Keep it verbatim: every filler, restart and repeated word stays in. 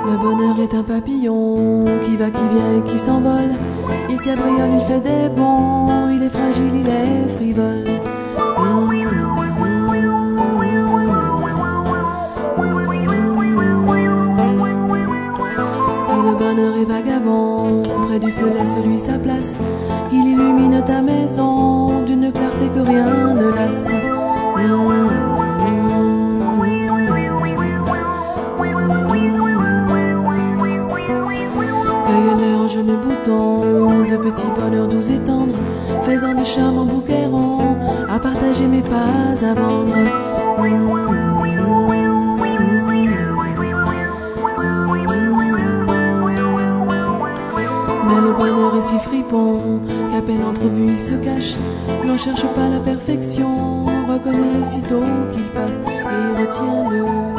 Le bonheur est un papillon qui va, qui vient et qui s'envole. Il cabriole, il fait des bonds, il est fragile, il est frivole. Si le bonheur est vagabond, près du feu laisse-lui sa place, qu'il illumine ta maison d'une clarté que rien ne lasse. Cueille-le en jeunes boutons, de petits bonheurs doux et tendres, faisant de charmants bouquets ronds, à partager mais pas à vendre. Mais le bonheur est si fripon qu'à peine entrevu il se cache. N'en cherche pas la perfection, reconnais-le sitôt qu'il passe et retiens-le.